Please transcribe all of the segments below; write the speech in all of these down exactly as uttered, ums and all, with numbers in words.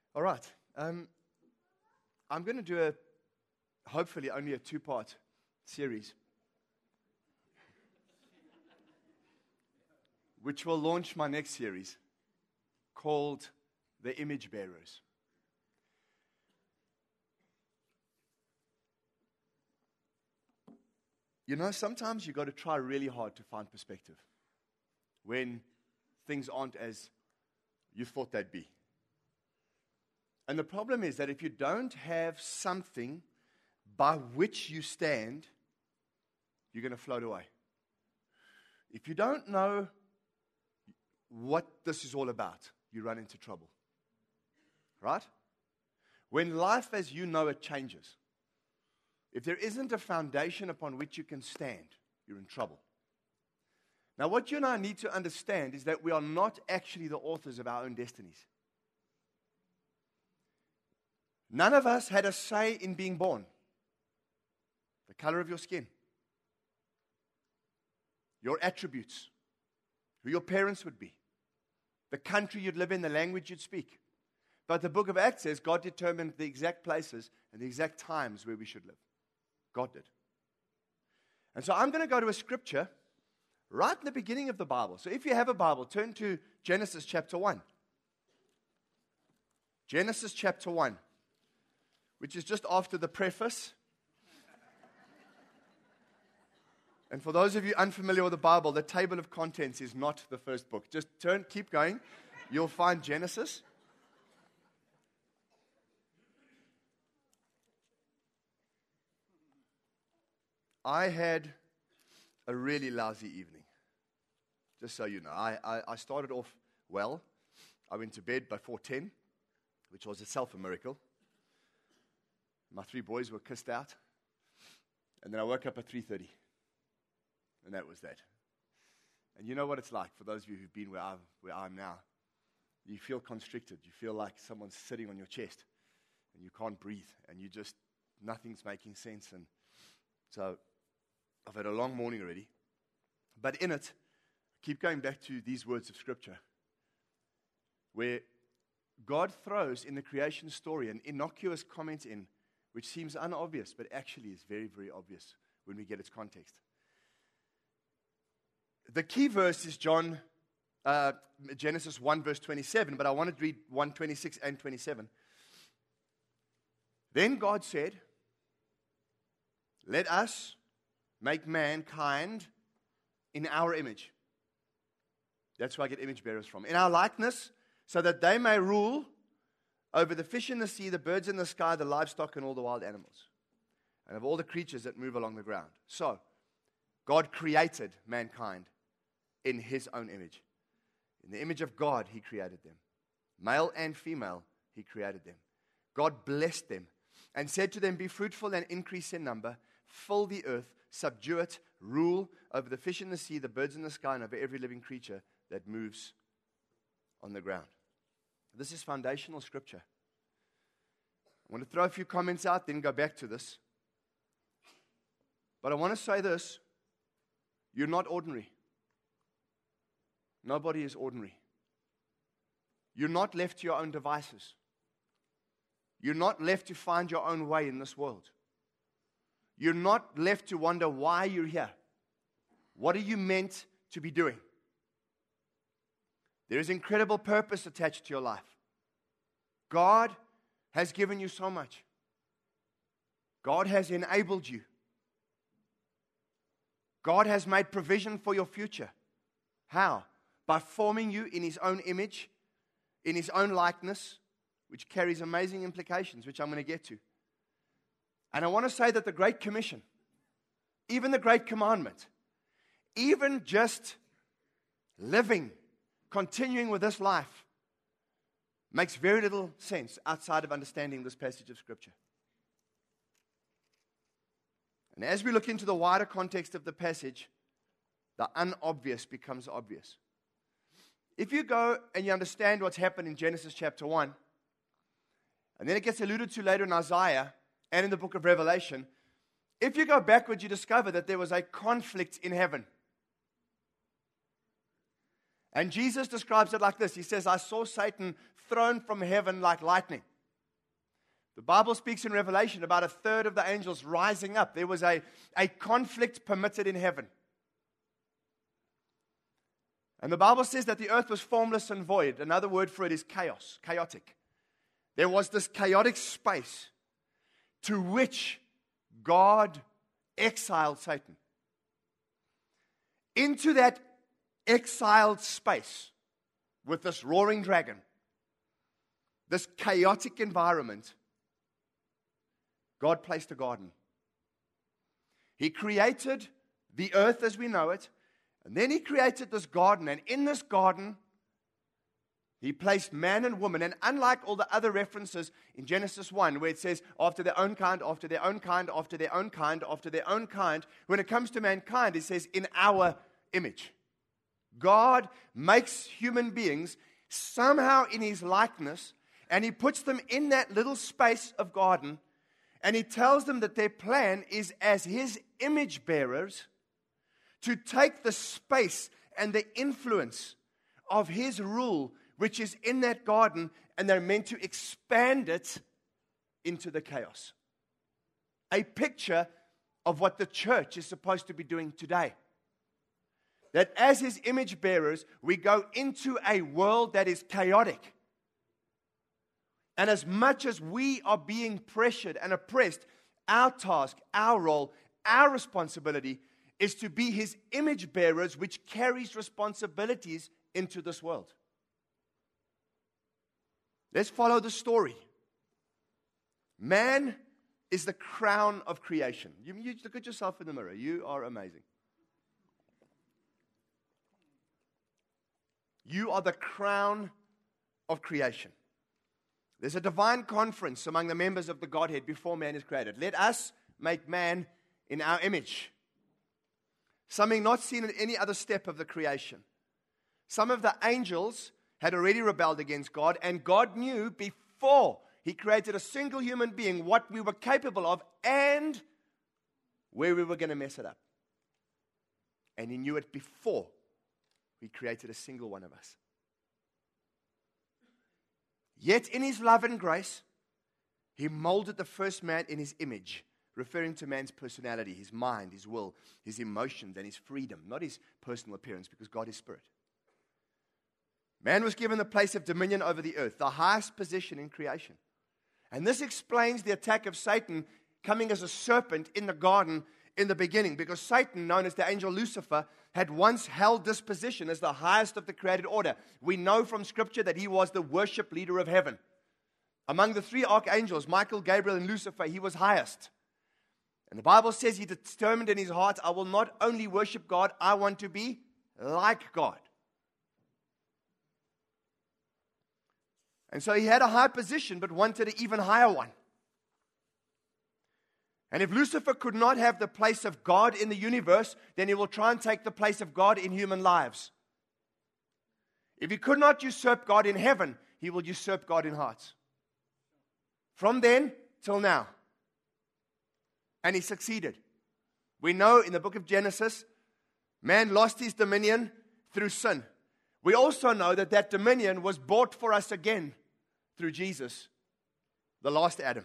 All right. Um, I'm going to do a, hopefully, only a two-part series, which will launch my next series called The Image Bearers. You know, sometimes you got to try really hard to find perspective when things aren't as you thought they'd be. And the problem is that if you don't have something by which you stand, you're going to float away. If you don't know what this is all about, you run into trouble. Right? When life as you know it changes, if there isn't a foundation upon which you can stand, you're in trouble. Now, what you and I need to understand is that we are not actually the authors of our own destinies. None of us had a say in being born. The color of your skin, your attributes, who your parents would be, the country you'd live in, the language you'd speak. But the book of Acts says God determined the exact places and the exact times where we should live. God did. And so I'm going to go to a scripture right in the beginning of the Bible. So if you have a Bible, turn to Genesis chapter one. Genesis chapter one, which is just after the preface. And for those of you unfamiliar with the Bible, the table of contents is not the first book. Just turn, keep going. You'll find Genesis. I had a really lousy evening, just so you know. I, I, I started off well. I went to bed by four ten, which was itself a miracle. My three boys were kissed out. And then I woke up at three thirty. And that was that. And you know what it's like for those of you who've been where, I've, where I'm now. You feel constricted. You feel like someone's sitting on your chest. And you can't breathe. And you just, nothing's making sense. And so I've had a long morning already. But in it, I keep going back to these words of Scripture, where God throws in the creation story an innocuous comment in, which seems unobvious, but actually is very, very obvious when we get its context. The key verse is John, uh, Genesis one, verse twenty-seven, but I want to read one, twenty-six and twenty-seven. Then God said, "Let us make mankind in our image." That's where I get image bearers from. "In our likeness, so that they may rule over the fish in the sea, the birds in the sky, the livestock, and all the wild animals, and of all the creatures that move along the ground." So, God created mankind in His own image. In the image of God, He created them. Male and female, He created them. God blessed them and said to them, "Be fruitful and increase in number, fill the earth, subdue it, rule over the fish in the sea, the birds in the sky, and over every living creature that moves on the ground." This is foundational scripture. I want to throw a few comments out, then go back to this. But I want to say this. You're not ordinary. Nobody is ordinary. You're not left to your own devices. You're not left to find your own way in this world. You're not left to wonder why you're here. What are you meant to be doing? There is incredible purpose attached to your life. God has given you so much. God has enabled you. God has made provision for your future. How? By forming you in His own image, in His own likeness, which carries amazing implications, which I'm going to get to. And I want to say that the Great Commission, even the Great Commandment, even just living, continuing with this life, makes very little sense outside of understanding this passage of Scripture. And as we look into the wider context of the passage, the unobvious becomes obvious. If you go and you understand what's happened in Genesis chapter one, and then it gets alluded to later in Isaiah and in the book of Revelation, if you go backwards, you discover that there was a conflict in heaven. And Jesus describes it like this. He says, I saw Satan thrown from heaven like lightning. The Bible speaks in Revelation about a third of the angels rising up. There was a, a conflict permitted in heaven. And the Bible says that the earth was formless and void. Another word for it is chaos, chaotic. There was this chaotic space to which God exiled Satan. Into that exiled space with this roaring dragon, this chaotic environment, God placed a garden. He created the earth as we know it, and then He created this garden, and in this garden, He placed man and woman. And unlike all the other references in Genesis one, where it says, after their own kind, after their own kind, after their own kind, after their own kind, when it comes to mankind, it says, in our image. God makes human beings somehow in His likeness, and He puts them in that little space of garden, and He tells them that their plan is as His image bearers to take the space and the influence of His rule, which is in that garden, and they're meant to expand it into the chaos. A picture of what the church is supposed to be doing today. That as His image bearers, we go into a world that is chaotic. And as much as we are being pressured and oppressed, our task, our role, our responsibility is to be His image bearers, which carries responsibilities into this world. Let's follow the story. Man is the crown of creation. You, you look at yourself in the mirror. You are amazing. You are the crown of creation. There's a divine conference among the members of the Godhead before man is created. Let us make man in our image. Something not seen in any other step of the creation. Some of the angels had already rebelled against God, and God knew before He created a single human being what we were capable of and where we were going to mess it up. And He knew it before He created a single one of us. Yet in His love and grace, He molded the first man in His image, referring to man's personality, his mind, his will, his emotions, and his freedom, not his personal appearance, because God is spirit. Man was given the place of dominion over the earth, the highest position in creation. And this explains the attack of Satan coming as a serpent in the garden in the beginning, because Satan, known as the angel Lucifer, had once held this position as the highest of the created order. We know from Scripture that he was the worship leader of heaven. Among the three archangels, Michael, Gabriel, and Lucifer, he was highest. And the Bible says he determined in his heart, I will not only worship God, I want to be like God. And so he had a high position, but wanted an even higher one. And if Lucifer could not have the place of God in the universe, then he will try and take the place of God in human lives. If he could not usurp God in heaven, he will usurp God in hearts. From then till now. And he succeeded. We know in the book of Genesis, man lost his dominion through sin. We also know that that dominion was bought for us again through Jesus, the last Adam.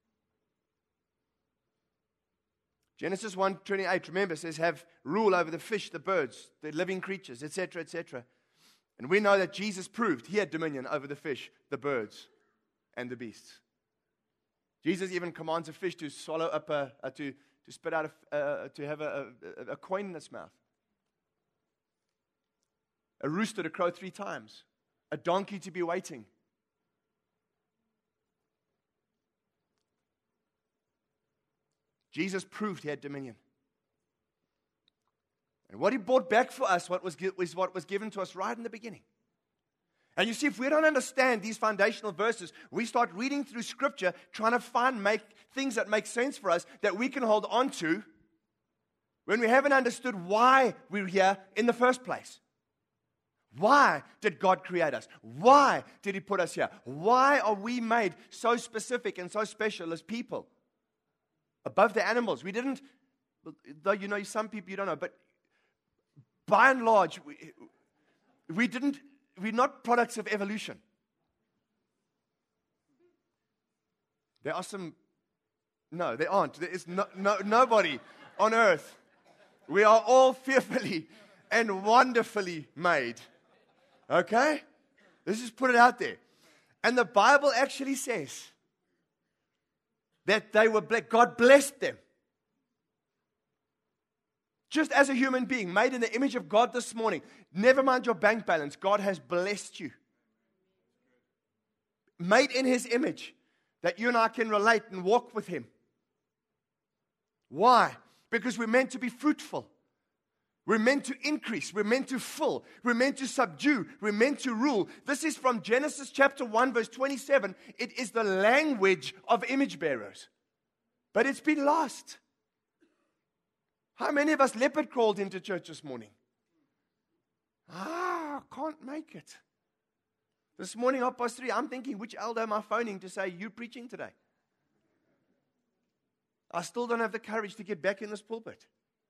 Genesis one twenty-eight, remember, says, have rule over the fish, the birds, the living creatures, et cetera, et cetera. And we know that Jesus proved he had dominion over the fish, the birds, and the beasts. Jesus even commands a fish to swallow up a, a to, to spit out, a, uh, to have a, a, a coin in its mouth. A rooster to crow three times. A donkey to be waiting. Jesus proved he had dominion. And what he bought back for us what was, was what was given to us right in the beginning. And you see, if we don't understand these foundational verses, we start reading through Scripture, trying to find make things that make sense for us, that we can hold on to, when we haven't understood why we're here in the first place. Why did God create us? Why did He put us here? Why are we made so specific and so special as people? Above the animals. We didn't, though you know some people you don't know, but by and large, we, we didn't, we're not products of evolution. There are some, no, there aren't. There is no, no, nobody on earth. We are all fearfully and wonderfully made. Okay? Let's just put it out there. And the Bible actually says that they were blessed. God blessed them. Just as a human being made in the image of God this morning, never mind your bank balance, God has blessed you. Made in His image, that you and I can relate and walk with Him. Why? Because we're meant to be fruitful. We're meant to increase. We're meant to fill. We're meant to subdue. We're meant to rule. This is from Genesis chapter one, verse twenty-seven. It is the language of image bearers. But it's been lost. How many of us leopard crawled into church this morning? Ah, I can't make it. This morning, half past three, I'm thinking, which elder am I phoning to say, you're preaching today? I still don't have the courage to get back in this pulpit.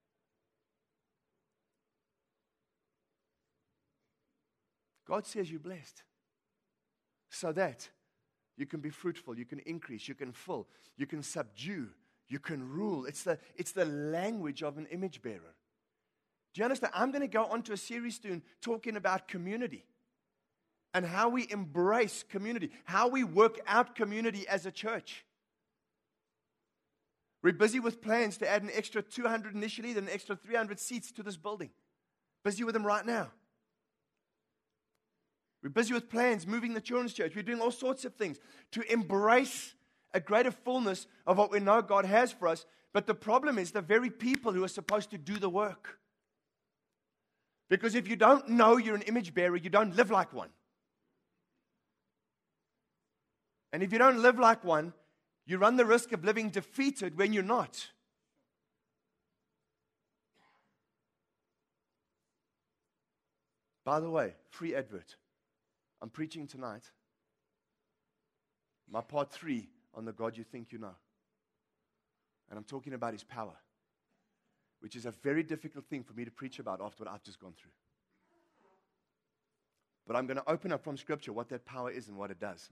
God says you're blessed so that you can be fruitful, you can increase, you can fill, you can subdue, you can rule. It's the, it's the language of an image bearer. Do you understand? I'm going to go on to a series soon talking about community and how we embrace community, how we work out community as a church. We're busy with plans to add an extra two hundred initially, then an extra three hundred seats to this building. Busy with them right now. We're busy with plans, moving the children's church. We're doing all sorts of things to embrace a greater fullness of what we know God has for us. But the problem is the very people who are supposed to do the work. Because if you don't know you're an image bearer, you don't live like one. And if you don't live like one, you run the risk of living defeated when you're not. By the way, free advert. I'm preaching tonight, my part three on the God you think you know. And I'm talking about His power, which is a very difficult thing for me to preach about after what I've just gone through. But I'm going to open up from Scripture what that power is and what it does.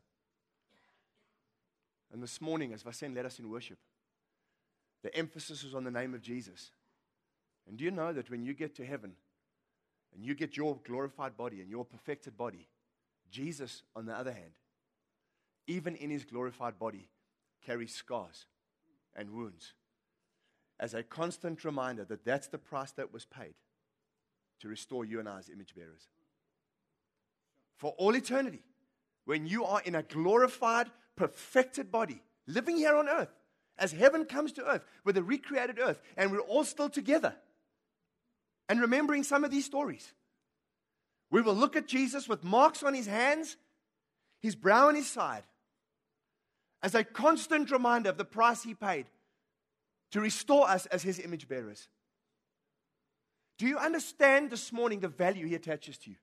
And this morning, as Vasen led us in worship, the emphasis was on the name of Jesus. And do you know that when you get to heaven, and you get your glorified body and your perfected body, Jesus, on the other hand, even in His glorified body, carries scars and wounds as a constant reminder that that's the price that was paid to restore you and I as image bearers. For all eternity, when you are in a glorified, perfected body, living here on earth, as heaven comes to earth with a recreated earth, and we're all still together, and remembering some of these stories. We will look at Jesus with marks on His hands, His brow on His side, as a constant reminder of the price He paid to restore us as His image bearers. Do you understand this morning the value He attaches to you?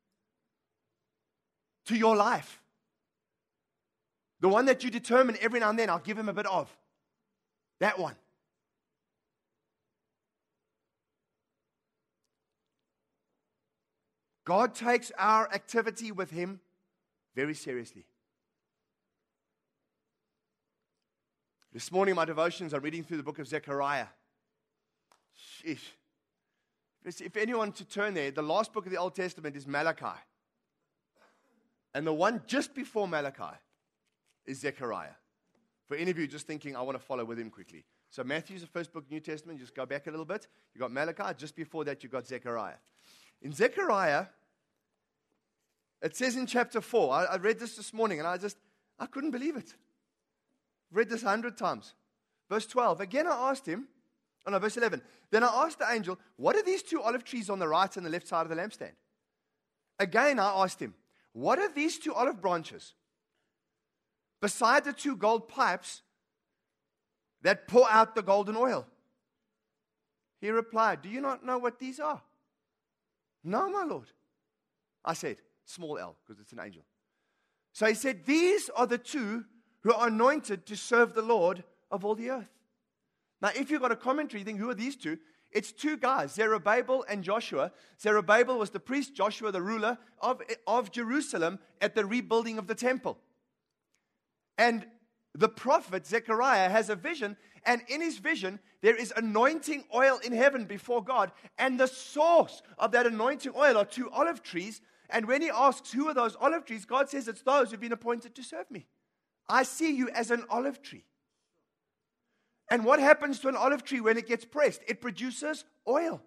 To your life? The one that you determine every now and then, I'll give Him a bit of. That one. God takes our activity with Him very seriously. This morning, my devotions are reading through the book of Zechariah. Sheesh. If anyone to turn there, the last book of the Old Testament is Malachi. And the one just before Malachi is Zechariah. For any of you just thinking, I want to follow with him quickly. So Matthew's the first book of the New Testament. Just go back a little bit. You got Malachi. Just before that, you got Zechariah. In Zechariah, it says in chapter four, I, I read this this morning, and I just, I couldn't believe it. I've read this a hundred times. Verse twelve, again I asked him, oh no, verse eleven. Then I asked the angel, what are these two olive trees on the right and the left side of the lampstand? Again I asked him, what are these two olive branches beside the two gold pipes that pour out the golden oil? He replied, do you not know what these are? No, my Lord. I said, small l, because it's an angel. So he said, these are the two who are anointed to serve the Lord of all the earth. Now, if you've got a commentary, you think, who are these two? It's two guys, Zerubbabel and Joshua. Zerubbabel was the priest, Joshua the ruler of, of Jerusalem at the rebuilding of the temple. And the prophet Zechariah has a vision, and in his vision, there is anointing oil in heaven before God, and the source of that anointing oil are two olive trees. And when he asks, who are those olive trees? God says, it's those who've been appointed to serve me. I see you as an olive tree. And what happens to an olive tree when it gets pressed? It produces oil.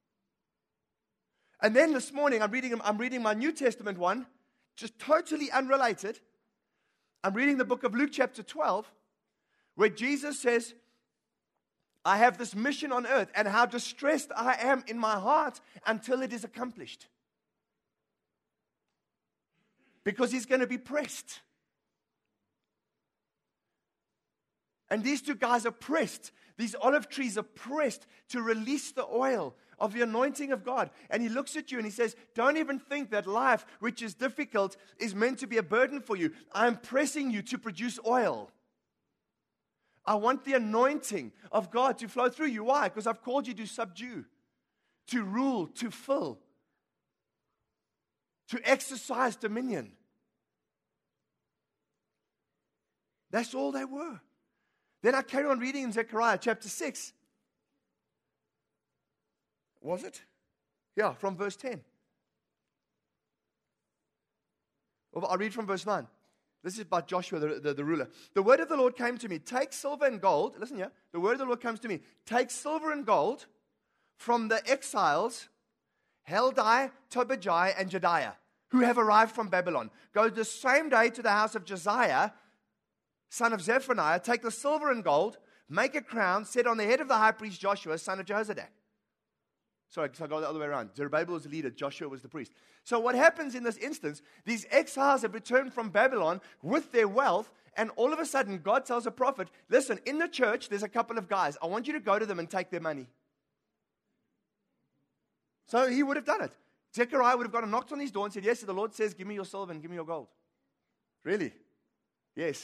And then this morning, I'm reading, I'm reading my New Testament one, just totally unrelated. I'm reading the book of Luke chapter twelve, where Jesus says, I have this mission on earth, and how distressed I am in my heart until it is accomplished. Because he's going to be pressed. And these two guys are pressed. These olive trees are pressed to release the oil of the anointing of God. And he looks at you and he says, don't even think that life, which is difficult, is meant to be a burden for you. I'm pressing you to produce oil. I want the anointing of God to flow through you. Why? Because I've called you to subdue, to rule, to fill, to exercise dominion. That's all they were. Then I carry on reading in Zechariah chapter six. Was it? Yeah, from verse ten. I read from verse nine. This is about Joshua, the, the, the ruler. The word of the Lord came to me. Take silver and gold. Listen here. The word of the Lord comes to me. Take silver and gold from the exiles, Heldai, Tobijah, and Jediah, who have arrived from Babylon. Go the same day to the house of Josiah, son of Zephaniah, take the silver and gold, make a crown, set on the head of the high priest Joshua, son of Jehozadak. Sorry, so I got the other way around. Zerubbabel was the leader, Joshua was the priest. So what happens in this instance, these exiles have returned from Babylon with their wealth, and all of a sudden God tells a prophet, listen, in the church there's a couple of guys. I want you to go to them and take their money. So he would have done it. Zechariah would have gone and knocked on his door and said, yes, the Lord says, give me your silver and give me your gold. Really? Yes.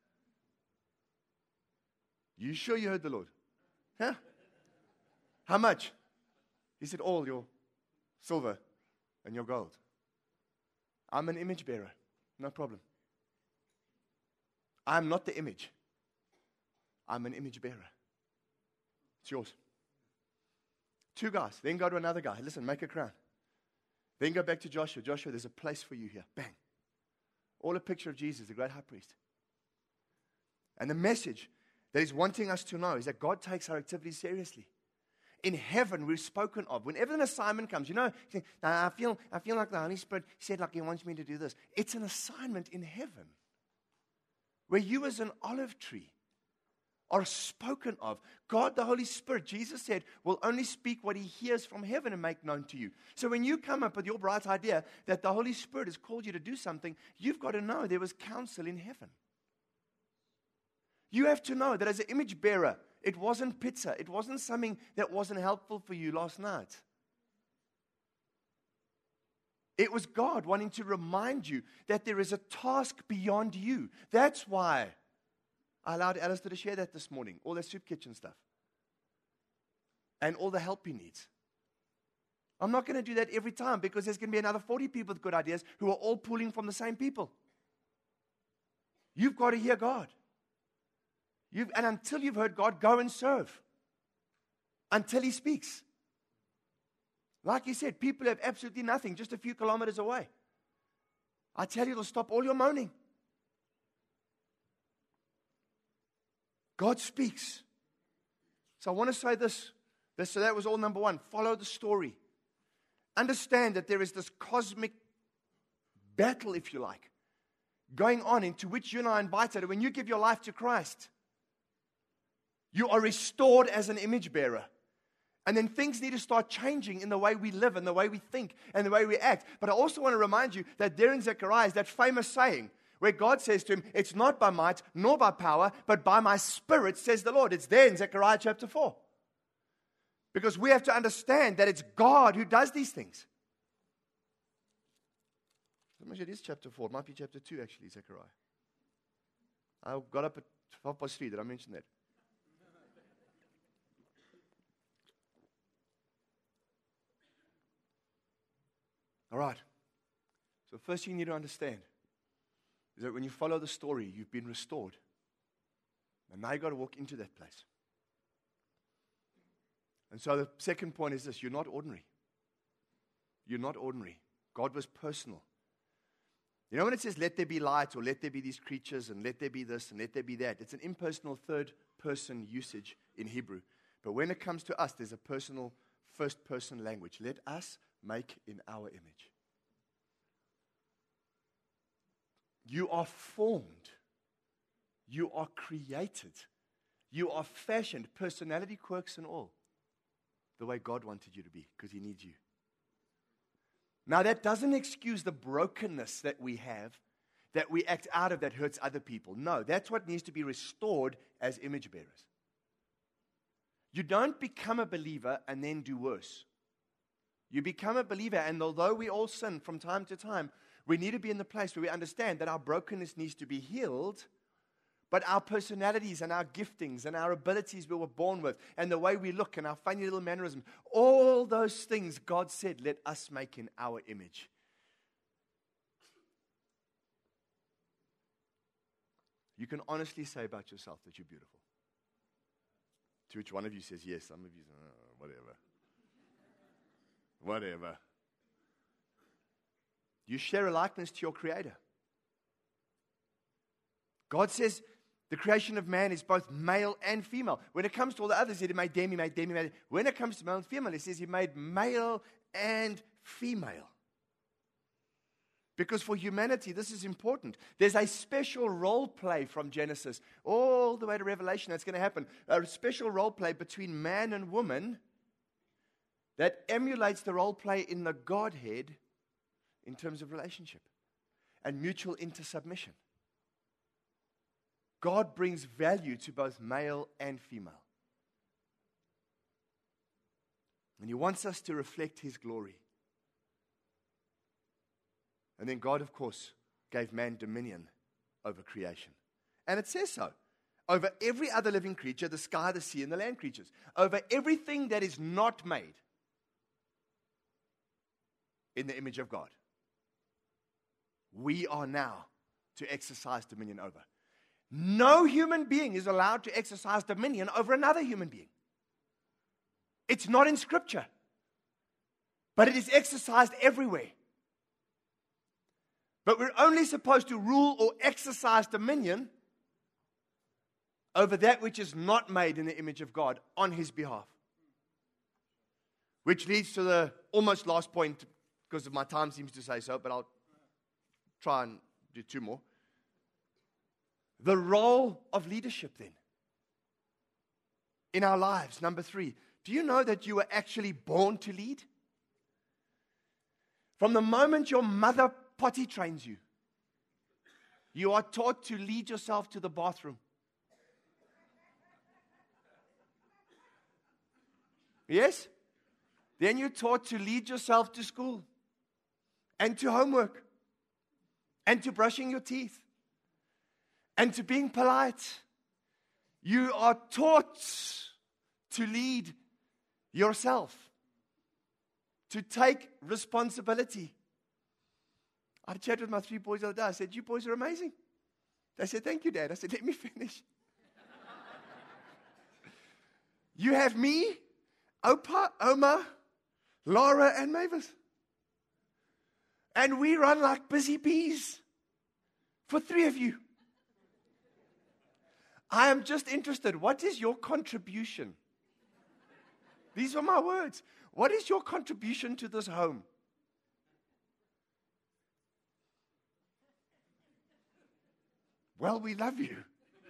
You sure you heard the Lord? Huh? How much? He said, all your silver and your gold. I'm an image bearer. No problem. I'm not the image. I'm an image bearer. It's yours. Two guys. Then go to another guy. Listen, make a crown. Then go back to Joshua. Joshua, there's a place for you here. Bang. All a picture of Jesus, the great high priest. And the message that he's wanting us to know is that God takes our activities seriously. In heaven, we're spoken of. Whenever an assignment comes, you know, you think, nah, I feel, I feel like the Holy Spirit said like he wants me to do this. It's an assignment in heaven where you as an olive tree are spoken of. God, the Holy Spirit, Jesus said, will only speak what he hears from heaven and make known to you. So when you come up with your bright idea that the Holy Spirit has called you to do something, you've got to know there was counsel in heaven. You have to know that as an image bearer, it wasn't pizza. It wasn't something that wasn't helpful for you last night. It was God wanting to remind you that there is a task beyond you. That's why I allowed Alistair to share that this morning, all that soup kitchen stuff, and all the help he needs. I'm not going to do that every time because there's going to be another forty people with good ideas who are all pulling from the same people. You've got to hear God. You've, and until you've heard God, go and serve. Until he speaks. Like he said, people have absolutely nothing just a few kilometers away. I tell you, it'll stop all your moaning. God speaks. So I want to say this. this. So that was all number one. Follow the story. Understand that there is this cosmic battle, if you like, going on into which you and I are invited. When you give your life to Christ, you are restored as an image bearer. And then things need to start changing in the way we live and the way we think and the way we act. But I also want to remind you that there in Zechariah is that famous saying where God says to him, it's not by might nor by power, but by my Spirit, says the Lord. It's there in Zechariah chapter four. Because we have to understand that it's God who does these things. I'm sure it is chapter four. It might be chapter two, actually, Zechariah. I got up at half past three. Did I mention that? All right. So the first thing you need to understand is that when you follow the story, you've been restored. And now you've got to walk into that place. And so the second point is this: you're not ordinary. You're not ordinary. God was personal. You know when it says, let there be light, or let there be these creatures, and let there be this, and let there be that, it's an impersonal third-person usage in Hebrew. But when it comes to us, there's a personal first-person language. Let us make in our image. You are formed. You are created. You are fashioned, personality, quirks, and all, the way God wanted you to be, because He needs you. Now, that doesn't excuse the brokenness that we have, that we act out of that hurts other people. No, that's what needs to be restored as image bearers. You don't become a believer and then do worse. You become a believer, and although we all sin from time to time, we need to be in the place where we understand that our brokenness needs to be healed, but our personalities and our giftings and our abilities we were born with, and the way we look and our funny little mannerisms, all those things God said, let us make in our image. You can honestly say about yourself that you're beautiful. To which one of you says yes, some of you say, oh, whatever. Whatever. You share a likeness to your Creator. God says the creation of man is both male and female. When it comes to all the others, He made them, He made them, He made them. When it comes to male and female, He says He made male and female. Because for humanity, this is important. There's a special role play from Genesis all the way to Revelation that's going to happen. A special role play between man and woman that emulates the role play in the Godhead in terms of relationship and mutual intersubmission. God brings value to both male and female. And He wants us to reflect His glory. And then God, of course, gave man dominion over creation. And it says so. Over every other living creature, the sky, the sea, and the land creatures. Over everything that is not made in the image of God. We are now to exercise dominion over. No human being is allowed to exercise dominion over another human being. It's not in Scripture. But it is exercised everywhere. But we're only supposed to rule or exercise dominion over that which is not made in the image of God on His behalf. Which leads to the almost last point, because my time seems to say so, but I'll try and do two more. The role of leadership then in our lives. Number three, do you know that you were actually born to lead? From the moment your mother potty trains you, you are taught to lead yourself to the bathroom. Yes? Then you're taught to lead yourself to school and to homework and to brushing your teeth and to being polite. You are taught to lead yourself, to take responsibility. I chatted with my three boys the other day. I said, you boys are amazing. They said, thank you, Dad. I said, let me finish. You have me, Opa, Oma, Laura, and Mavis. And we run like busy bees for three of you. I am just interested. What is your contribution? These are my words. What is your contribution to this home? Well, we love you.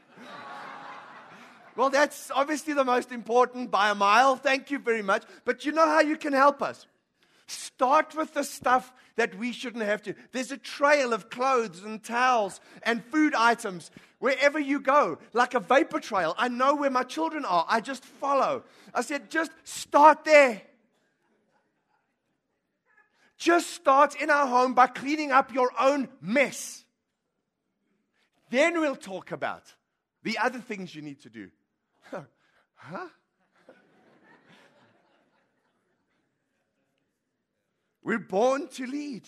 Well, that's obviously the most important by a mile. Thank you very much. But you know how you can help us? Start with the stuff that we shouldn't have to. There's a trail of clothes and towels and food items wherever you go, like a vapor trail. I know where my children are. I just follow. I said, just start there. Just start in our home by cleaning up your own mess. Then we'll talk about the other things you need to do. Huh? We're born to lead.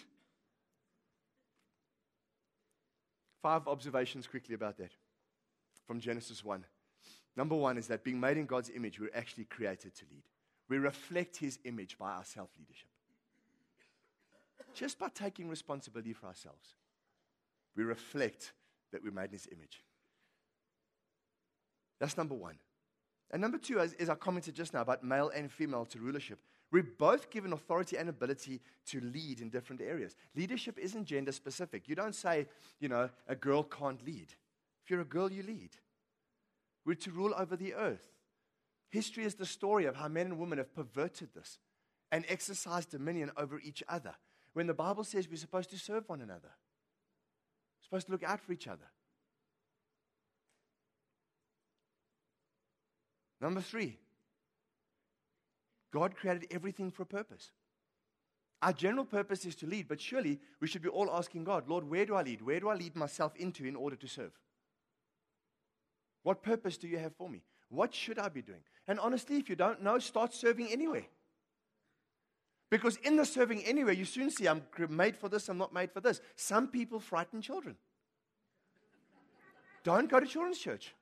Five observations quickly about that from Genesis one. Number one is that being made in God's image, we're actually created to lead. We reflect His image by our self-leadership. Just by taking responsibility for ourselves, we reflect that we're made in His image. That's number one. And number two, as, as I commented just now about male and female to rulership, we're both given authority and ability to lead in different areas. Leadership isn't gender specific. You don't say, you know, a girl can't lead. If you're a girl, you lead. We're to rule over the earth. History is the story of how men and women have perverted this and exercised dominion over each other. When the Bible says we're supposed to serve one another, we're supposed to look out for each other. Number three, God created everything for a purpose. Our general purpose is to lead, but surely we should be all asking God, Lord, where do I lead? Where do I lead myself into in order to serve? What purpose do you have for me? What should I be doing? And honestly, if you don't know, start serving anyway. Because in the serving anyway, you soon see, I'm made for this, I'm not made for this. Some people frighten children. Don't go to children's church.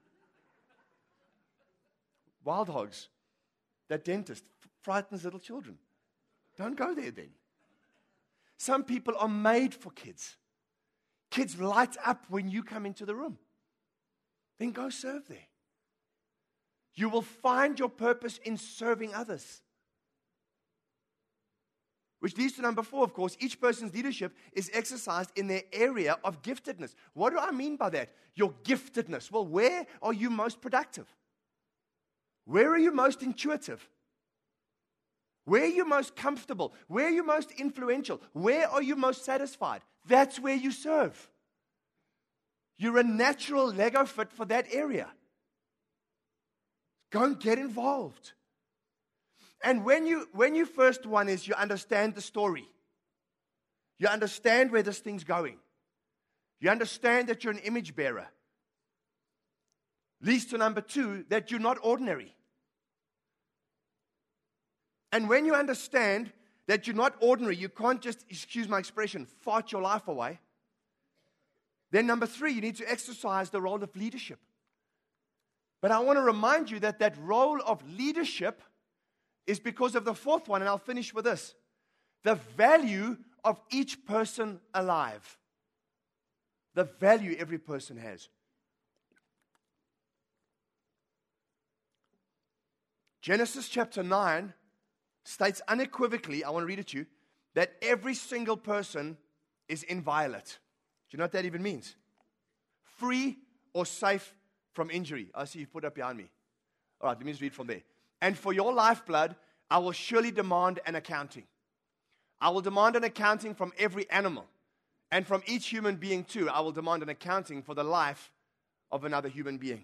Wild hogs. That dentist frightens little children. Don't go there then. Some people are made for kids. Kids light up when you come into the room. Then go serve there. You will find your purpose in serving others. Which leads to number four, of course. Each person's leadership is exercised in their area of giftedness. What do I mean by that? Your giftedness. Well, where are you most productive? Where are you most intuitive? Where are you most comfortable? Where are you most influential? Where are you most satisfied? That's where you serve. You're a natural Lego fit for that area. Go and get involved. And when you, when you first one is you understand the story. You understand where this thing's going. You understand that you're an image bearer. Leads to number two, that you're not ordinary. And when you understand that you're not ordinary, you can't just, excuse my expression, fart your life away. Then number three, you need to exercise the role of leadership. But I want to remind you that that role of leadership is because of the fourth one, and I'll finish with this. The value of each person alive. The value every person has. Genesis chapter nine states unequivocally, I want to read it to you, that every single person is inviolate. Do you know what that even means? Free or safe from injury. I see you've put it up behind me. All right, let me just read from there. And for your lifeblood, I will surely demand an accounting. I will demand an accounting from every animal. And from each human being too, I will demand an accounting for the life of another human being.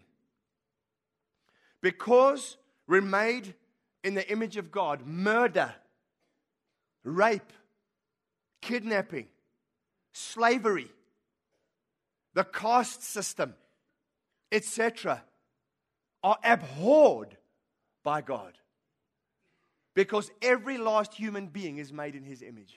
Because we're made in the image of God, murder, rape, kidnapping, slavery, the caste system, et cetera, are abhorred by God. Because every last human being is made in His image.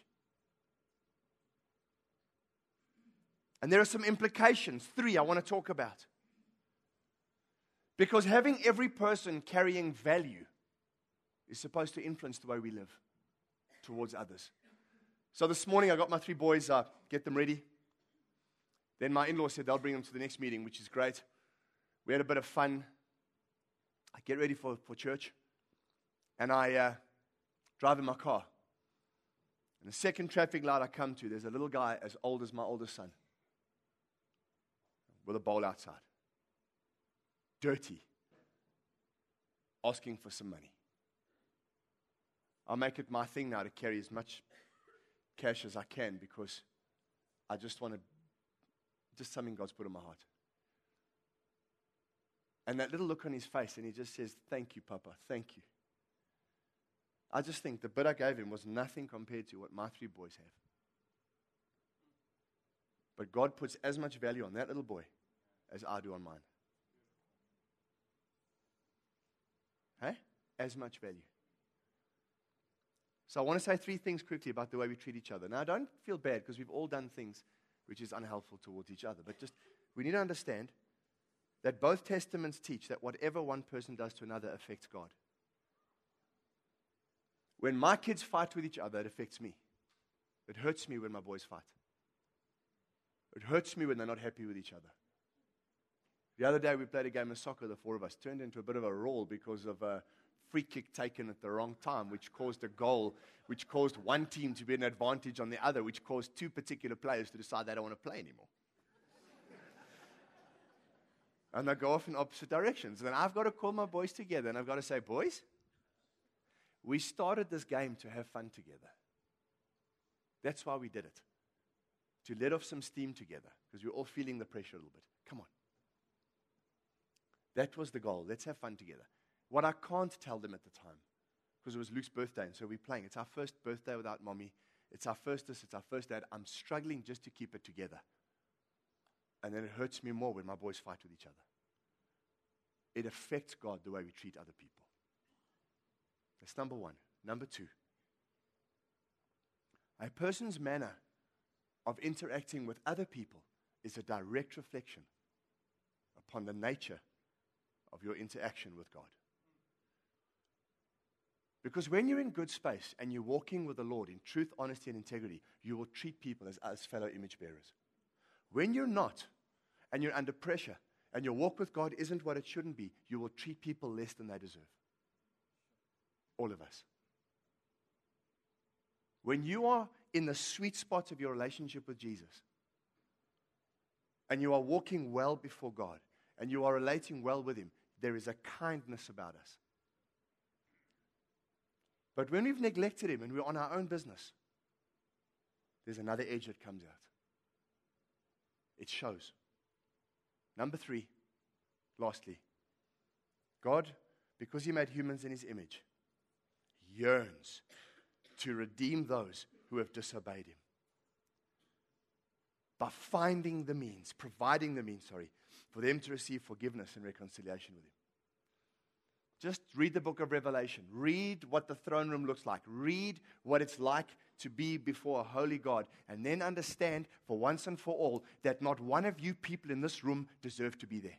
And there are some implications, three I want to talk about. Because having every person carrying value is supposed to influence the way we live towards others. So this morning I got my three boys, uh, get them ready. Then my in-laws said they'll bring them to the next meeting, which is great. We had a bit of fun. I get ready for, for church. And I uh, drive in my car. And the second traffic light I come to, there's a little guy as old as my oldest son. With a bowl outside. Dirty. Asking for some money. I'll make it my thing now to carry as much cash as I can because I just want to, just something God's put in my heart. And that little look on his face, and he just says, "Thank you, Papa, thank you." I just think the bit I gave him was nothing compared to what my three boys have. But God puts as much value on that little boy as I do on mine. Hey? As much value. So I want to say three things quickly about the way we treat each other. Now, don't feel bad because we've all done things which is unhelpful towards each other. But just, we need to understand that both testaments teach that whatever one person does to another affects God. When my kids fight with each other, it affects me. It hurts me when my boys fight. It hurts me when they're not happy with each other. The other day we played a game of soccer, the four of us, turned into a bit of a brawl because of a free kick taken at the wrong time, which caused a goal, which caused one team to be an advantage on the other, which caused two particular players to decide they don't want to play anymore. And they go off in opposite directions. And then I've got to call my boys together, and I've got to say, boys, we started this game to have fun together. That's why we did it. To let off some steam together, because we're all feeling the pressure a little bit. Come on. That was the goal. Let's have fun together. What I can't tell them at the time, because it was Luke's birthday, and so we're playing. It's our first birthday without mommy. It's our first this, it's our first dad. I'm struggling just to keep it together. And then it hurts me more when my boys fight with each other. It affects God the way we treat other people. That's number one. Number two. A person's manner of interacting with other people is a direct reflection upon the nature of your interaction with God. Because when you're in good space and you're walking with the Lord in truth, honesty, and integrity, you will treat people as, as fellow image bearers. When you're not, and you're under pressure, and your walk with God isn't what it shouldn't be, you will treat people less than they deserve. All of us. When you are in the sweet spot of your relationship with Jesus, and you are walking well before God, and you are relating well with Him, there is a kindness about us. But when we've neglected Him and we're on our own business, there's another edge that comes out. It shows. Number three, lastly, God, because He made humans in His image, yearns to redeem those who have disobeyed Him. By finding the means, providing the means, sorry, for them to receive forgiveness and reconciliation with Him. Just read the book of Revelation. Read what the throne room looks like. Read what it's like to be before a holy God. And then understand for once and for all that not one of you people in this room deserve to be there.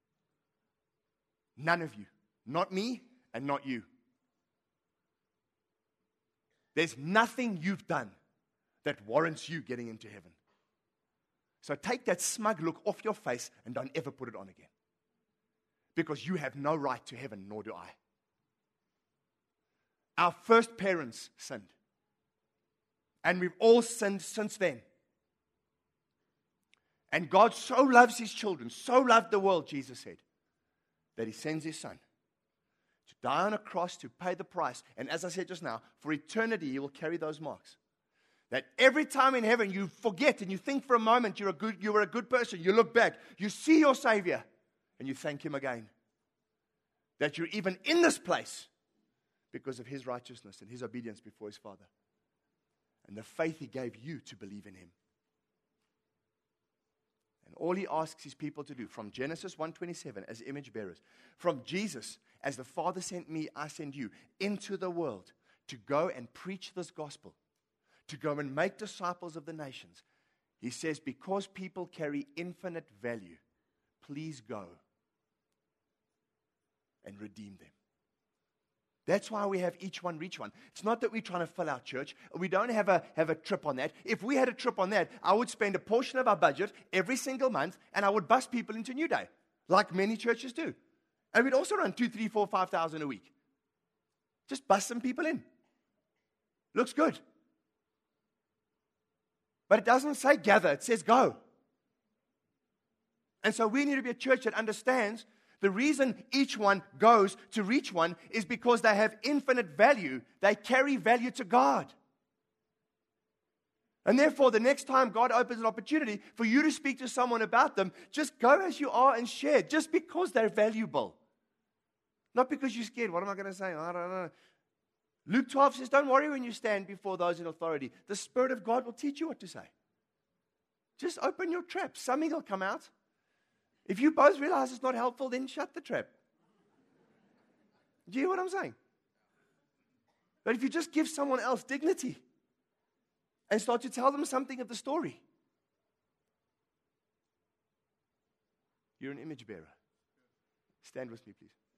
None of you. Not me and not you. There's nothing you've done that warrants you getting into heaven. So take that smug look off your face and don't ever put it on again. Because you have no right to heaven, nor do I. Our first parents sinned. And we've all sinned since then. And God so loves His children, so loved the world, Jesus said, that He sends His Son to die on a cross to pay the price. And as I said just now, for eternity He will carry those marks. That every time in heaven you forget and you think for a moment you're a good, you were a good person, you look back, you see your Savior, and you thank Him again. That you're even in this place because of His righteousness and His obedience before His Father. And the faith He gave you to believe in Him. And all He asks His people to do, from Genesis one twenty-seven as image bearers, from Jesus, as the Father sent me, I send you, into the world to go and preach this gospel, to go and make disciples of the nations. He says, because people carry infinite value, please go and redeem them. That's why we have each one reach one. It's not that we're trying to fill our church. We don't have a, have a trip on that. If we had a trip on that, I would spend a portion of our budget every single month and I would bus people into New Day, like many churches do. And we'd also run two, three, four, five thousand a week. Just bus some people in. Looks good. But it doesn't say gather, it says go. And so we need to be a church that understands the reason each one goes to reach one is because they have infinite value. They carry value to God. And therefore, the next time God opens an opportunity for you to speak to someone about them, just go as you are and share, just because they're valuable. Not because you're scared. What am I going to say? I don't know. Luke twelve says, don't worry when you stand before those in authority. The Spirit of God will teach you what to say. Just open your trap. Something will come out. If you both realize it's not helpful, then shut the trap. Do you hear what I'm saying? But if you just give someone else dignity and start to tell them something of the story, you're an image bearer. Stand with me, please.